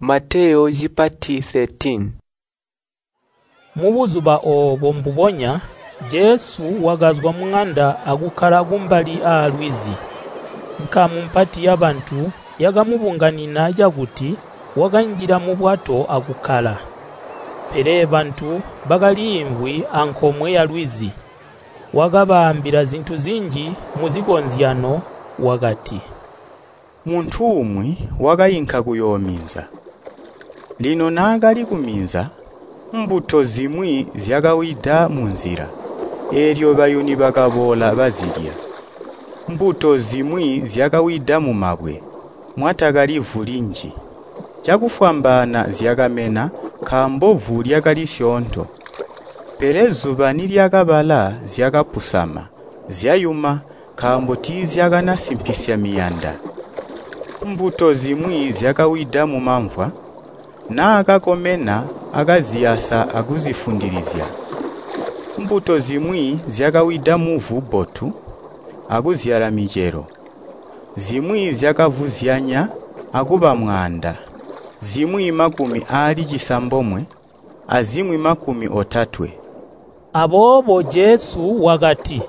Mateo jipati 13. Mubuzuba obwo mbubonya Jesu wagazwa munganda agukala gumbali alwizi. Nkamumpati y'abantu yagamubunganina ajja guti waganjira mu bwato agukala. Pere bantu bagalimvwi ankomwe ya lwizi. Wagabambira zintu zinji muzigonzyano wagati. Muntu umwe wagayinka kuyominza. Lino nagali kuminza mbuto zimwi zyagawida munzira. Eryo bayuni bagabola bazirya. Mbuto zimwi zyagawida mu mabwe. Mwatagalivu linji. Jakufambana zyagamena kambovu lyagali syonto. Perezuba nilyagabala zyagapusama. Zyayuma kambo tizyagana simpisya miyanda. Mbuto zimwi zyagawida mu mamvwa. Na akakomena agaziyasa aguzifundirizya. Mbuto zimwi zyagawida mu vubotu aguzyala mijero. Zimwi zyagavuzyanya aguba mwanda. Zimwi makumi ali jisambomwe, azimwi makumi otatwe. Abobo Jesu wagati.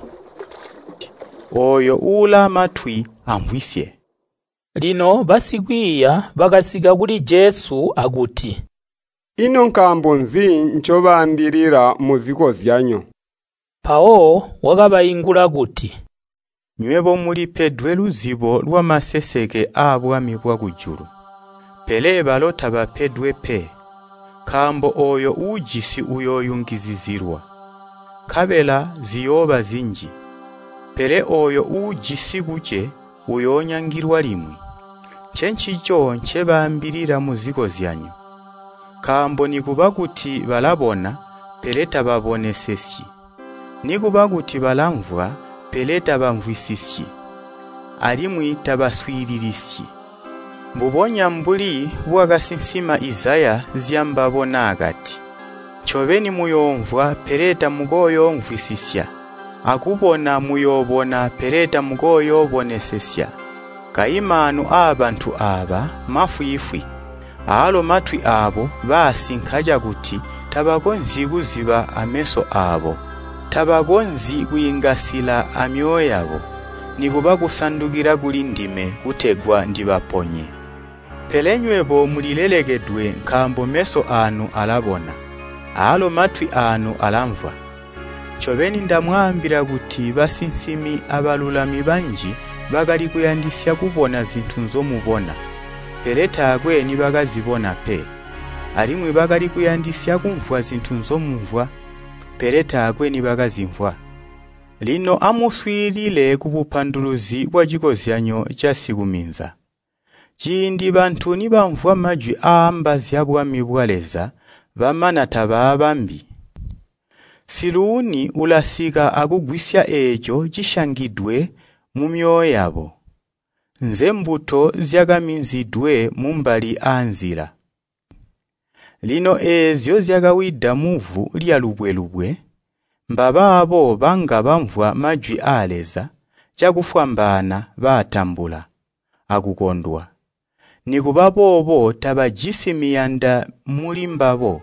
Oyo ula matwi amvisye. Lino basigwiya bagasiga guli Jesu aguti. Ino nkambo nzi nchobambirira muziko zyanyo. Pao wagabayingula guti. Nywebo muli pedwe luzibo lwa maseseke abwami bwa gujuru. Pele balota ba pedwe pe. Kambo oyo ujisi uyoyungizizirwa. Kabela ziyoba zinji. Pele oyo ujisi guche uyonyangirwa limwi. Chenchicho nchebambirira muziko zyanyu. Kambo nikubaguti balabona peleta babonesesi. Nikubaguti balamvwa peleta bamvwisisi. Alimwi tabaswiririsi. Mbubonya mbuli bwagasinsima Izaya zyambabona agati. Choveni muyomvwa peleta mugoyo mvwisisya. Akubona muyobona peleta mugoyo bonesesya. Kaimanu abantu aba mafuyifwi. Alo matwi abo basinkaja guti tabagonzi guziba ameso abo. Tabagonzi kuyingasila amyoyo yabo. Nikuba kusandugira gulindime gutegwa ndibaponye. Pelenywebo mulilelegedwe nkambo meso anu alabona. Alo matwi anu alamvwa. Choveni ndamwambira guti basinsimi abalulami banji bagali kuyandisya kubona zintu nzomubona. Peleta agwe ni bagazibona pe. Alimwe bagali kuyandisya kumvwa zintu nzomumvwa. Peleta agwe ni bagazimvwa. Lino amuswirile kubupanduluzi bwa jikozyanyo jasiguminza. Jindi bantu ni bamvwa majwi amba zyabwami bwaleza bamana tababambi. Siluni ulasika agugwisya ejo jishangidwe mu myoyo yabo. Nze mbuto zyagaminzidwe mumbali anzira. Lino ezyo zyagawida muvu lya lubwe. Mbaba abo banga bamvwa majwi aleza jagufambana batambula agukondwa. Nikubabo obo tabajisimiyanda muli mbabo.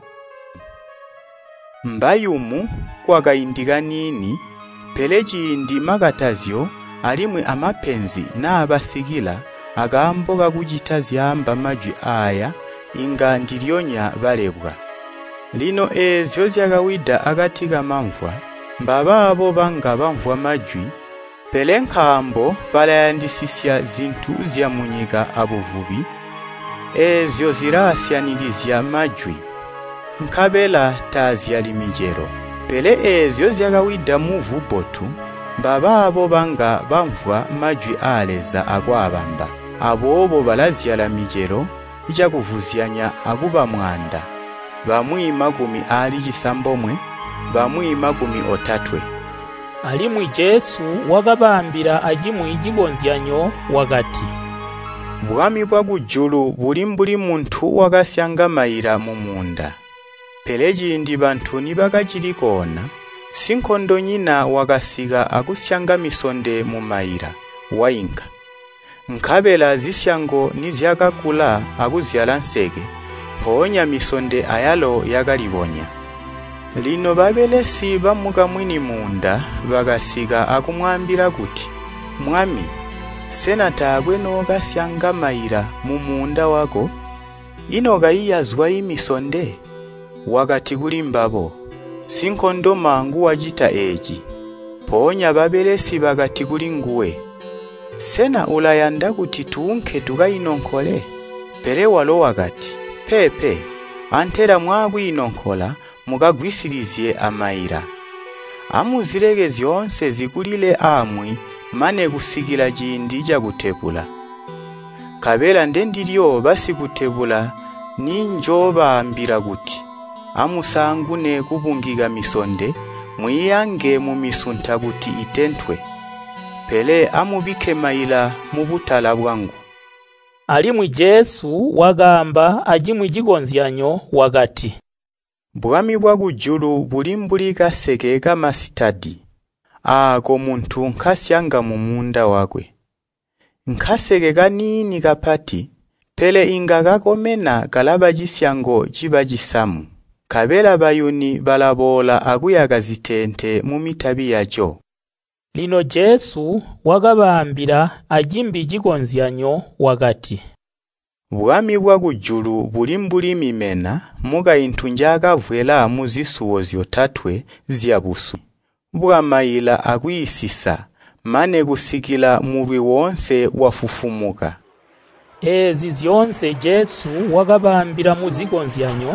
Mbayumu kwagayindiga nini peleji indi magatazyo alimwe amapenzi na abasigila agambo gagujitazyamba majwi aya inga ndiryonya balebwa. Lino ezyo zyagawida agatiga mamvwa mbaba abo banga bamvwa majwi pelenkambo balayandisisya zintu zyamunyiga abuvubi ezyo zirasyanilizya majwi nkabela tazyalimijero. Pele ezyo zyagawida muvu botu mbaba abo banga bamvwa majwi aleza agwabamba. Abobo balazyala mijero ijakuvuzyanya aguba mwanda. Bamwi magumi ali jisambomwe, bamwi magumi otatwe. Alimwi Jesu wagabambira ajimwi jigonzyanyo wagati. Bwami bwa gujulu buli muntu wagasyangamayira mu munda. Peleji ndi bantu nibagajirikona, sinkondo nyina wagasiga agusyanga misonde mu mayira, wayinka. Nkabela zisyango nizyagakula aguzyala nsege, ponya misonde ayalo yagalibonya. Lino babelesi bamuka mwini munda bagasiga akumwambira kuti, mwami, senatagwe nogasyangamayira mu munda wako, inoga iyazwa imisonde, wakati kuli mbabo, sinkondo mangu wajita eji, ponya babelesi bagati kuli nguwe, sena ulayanda kuti tuunke tugainonkole, pere walo wakati, pepe, antera mwagu inonkola, mugagwisirizie amayira. Amuzirege zyonse zikulile amwi, mane gusigila jindi ja gutebula. Kabela ndendiryo basi gutebula, ninjoba ambira guti. Amusangune kubungiga misonde, mwiyange mu misunta guti itentwe. Pele amubike mayila mu butala bwangu. Alimwi Yesu wagamba ajimu ijigonzyanyo wagati. Bwami bwa gujulu bulimbulika sekeka masitadi. Ako muntu nkasyanga mu munda wakwe. Nkasegeka nini kapati, pele ingaga komena kalaba jisyango jiba jisamu. Kabela bayuni balabola akuyaga zitente mu mitabi yajo. Lino Yesu wagabambira ajimbi jigonzyanyo wagati. Bwami bwa gujulu bulimbuli mimena muga intunjaga vwela muzisuwo zyotatwe zyabusu. Bwamayila akuyisisa mane gusikila mulwi wonse wafufumuka. Ezi zyonse Yesu wagabambira muzigonzyanyo,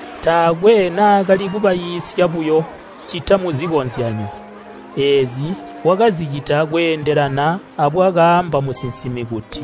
tagwe nagali kubayisya buyo chita muzigonzyanyo. Ezi wagazijita gwenderana abwagamba musinsimi guti.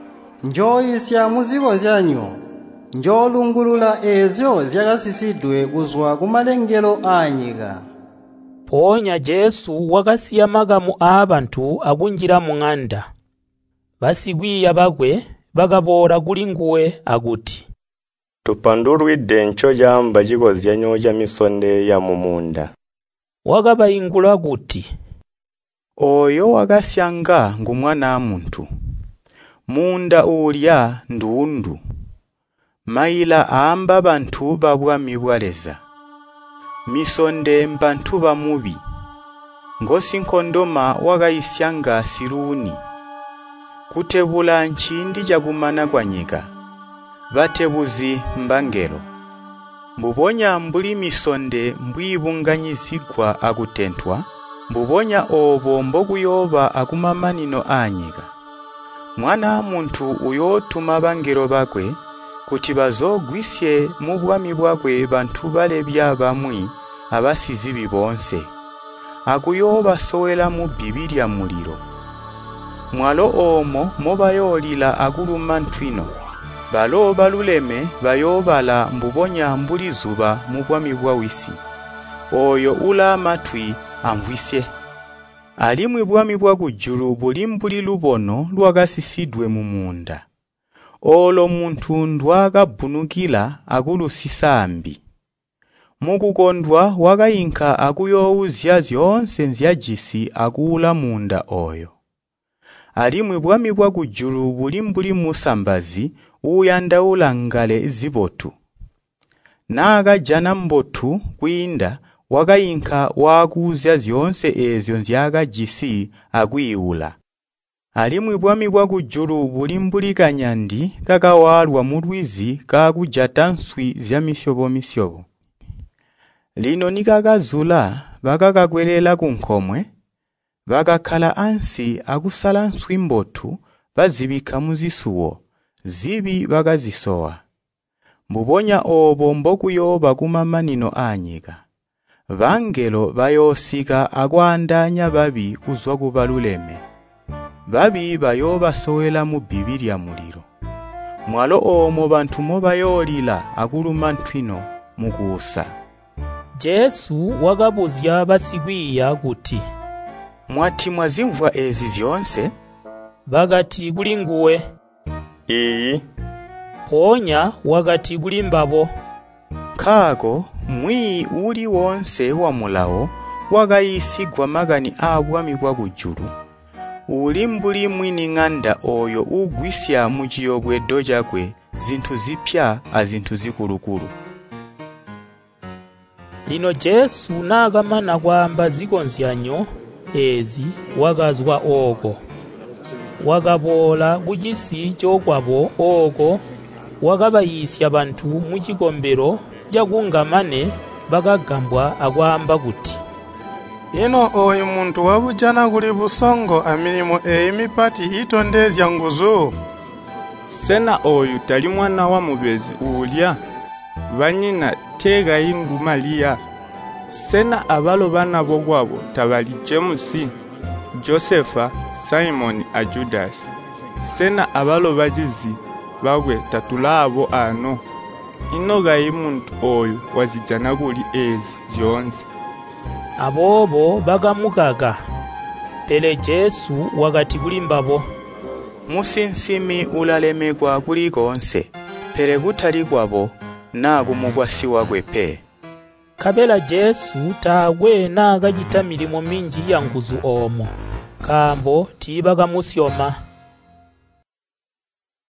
Njoyisya muzigonzyanyo, njolungulula ezyo zyagasisidwe kuzwa kumalengelo anyiga. Ponya Yesu wakasiya magamu abantu agunjira mu ng'anda. Basigwiya bagwe bagabora kuli nguwe aguti. Tupandurwidde ncho jamba jigonzyanyo ja misonde ya mumunda. Wagabayingula guti. Oyo wagasyanga ngumwana muntu. Munda ulya ndundu. Mayila amba bantu babwami bwaleza. Misonde mbantu bamubi. Ngosi nkondoma wagayisyanga siruni. Kutebula nchindi jagumana kwanyika. Batebuzi mbangelo. Mbubonya mbuli misonde mbwibunganyizigwa akutentwa. Mbubonya obo mboguyoba akumamanino anyiga. Mwana muntu uyotuma bangero bakwe kuti bazogwisye mu bwami bwakwe bantu balebya bamwi abasizi bibonse. Akuyoba sowela mu Biblia muliro. Mwalo omo mobayolila aguluma ntwino. Balo baluleme bayobala mbubonya mbuli zuba mu bwami bwa wisi. Oyo ula matwi amvisye. Alimwi bwami bwa gujulu bulimbuli lubono lwagasisidwe mu munda. Olo muntu ndwaga bunukila akulusisa ambi. Mukukondwa wagayinka akuyowuzya zyonse nzyajisi akula munda oyo. Alimwi bwami bwa gujulu bulimbuli musambazi uyandaula ngale zibotu. Naga jana mbotu kwinda wagayinka wakuzya zyonse ezyo nzyaga jisi agwiula. Alimwi bwami bwa gujulu bulimbuli kanyandi kakawalwa mu lwizi kakujata nswi zya misyobo. Lino nikakazula bakakagwelela kunkomwe, bakakhala ansi akusala nswi mbotu bazibika muzisuwo, zibi bakazisowa. Mbubonya obo mbokuyoba kumamanino anyiga. Bangelo bayosika akwandanya babi kuzwa kubaluleme. Babi bayoba sowela mu Biblia muliro. Mwalo omo bantu mobayolila akuluma ntwino mukusa. Yesu wagabuzya basigwiya guti. Mwati mwazimvwa ezi zyonse? Bagati kuli nguwe. Iyi. Ponya wagati kuli mbabo. Kago mwi uli wonse wa mulawo wagayisigwa magani abwami bwa gujulu. Ulimbuli mwini ng'anda oyo ugwisya mujiyobwe doja kwe zinthu zipya azinthu zikulukulu. Lino Jesu nakamana kwamba zikonzyanyo ezi wakazwa oko. Wakabola kuchisi chokwabo oko wakabayisya bantu muchikombero chakungamane bakagambwa akwamba kuti ino oyu muntu wabujana kuli busongo amilimo mipati hitondezya nguzu. Sena oyu tali mwana wa mubezi ulya banyina tega ingu Malia. Sena abalo bana bogwabo tabali Jamesi, Josefa, Simon a Judas. Sena abalo bajizi bagwe tatulabo ano. Inoga muntu oyu wazijana kuli ezi zonse. Abobo bakamukaga. Pele Jesu wakati kulimbabo. Musinsimi ulalemekwa kuli konse. Pere kutali kwabo na kumukwasiwa kwepe. Kabela Jesu tagwe na kachita milimo minji ya nguzu omo. Kambo tiba kamusyoma.